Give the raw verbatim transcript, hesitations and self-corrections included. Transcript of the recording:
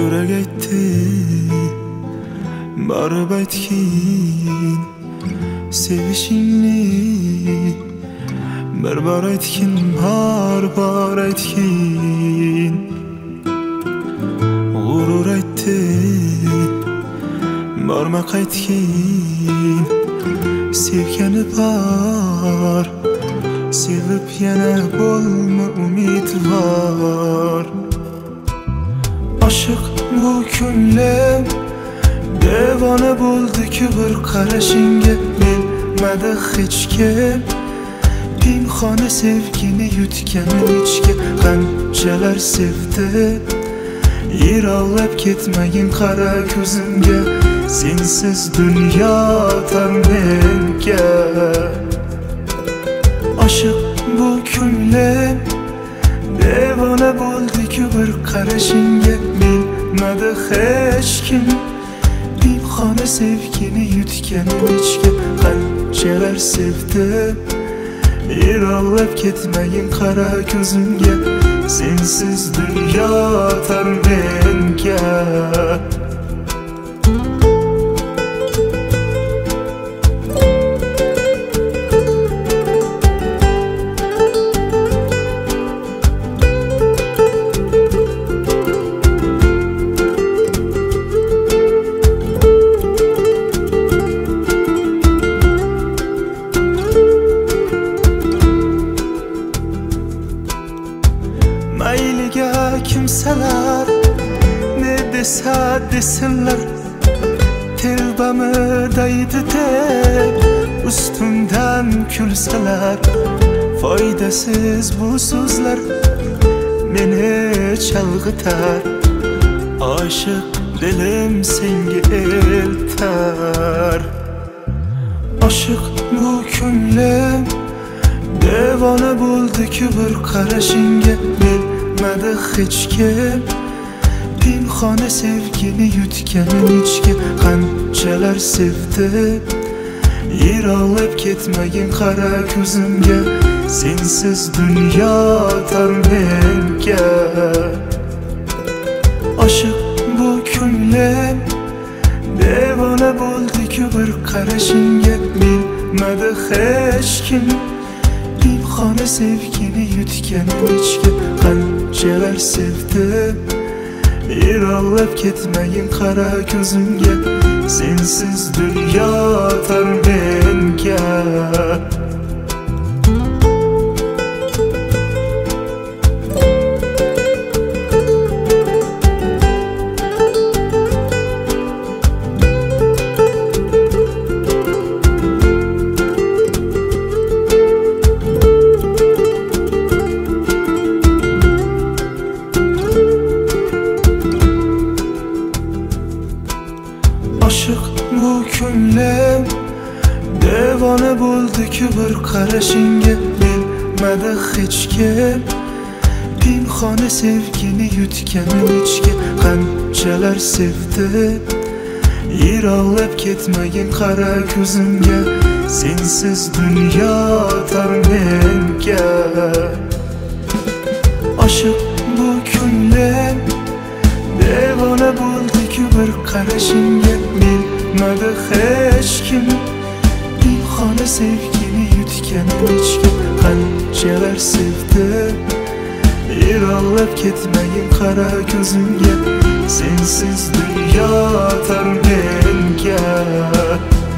Yürek etti barıp aytkin sevişingni bir bar aytkin bar bar aytkin gurur aytdi barma qaytkin sevgani bar sevip yana bolma umid var. Aşık bu ko'nglim devona bo'ldi ki bir qarashingga bilmadi hech kim pinhona sevgini yutganim ichga qanchalar sevdi yiroqlab ketmagin qara ko'zimga sensiz dunyo tar menga. Aşık bu ko'nglim devona bo'ldi ki bir qarashingga bilmadi hech kim pinhona sevgini yutganim ichga qanchalar sevdi yiroqlab ketmagin qara ko'zimga sensiz dunyo tar menga. Mayliga kimsalar ne desa desinlar telbamı daydı deb ustimdan kulsalar foydasiz bu so'zlar meni chalg'itar oshiq dilim senga eltar. Aşık bu ko'nglim devona bo'ldi ki bir qarashingga bilmadi hech kim pinhona sevgini yutganim ichga qanchalar sevdi yiroqlab ketmagin qara ko'zimga sensiz dunyo tar menga. Aşık bu ko'nglim devona bo'ldi ki bir qarashingga bilmadi hech kim pinhona sevgini yutganim ichga qanchalar sevdi yiroqlab ketmagin qara ko'zimga sensiz dunyo tar menga. Aşık bu ko'nglim devona bo'ldi ki bir qarashingga bilmadi hech kim pinhona sevgini yutganim ichga qanchalar sevdi yiroqlab ketmagin qara ko'zimga sensiz dunyo tar menga. Aşık bu ko'nglim devona bo'ldi ki bir qarashingga bilmadi hech kim pinhona sevgini yutganim ichga qanchalar sevdi yiroqlab ketmagin qara ko'zimga sensiz dunyo tar menga.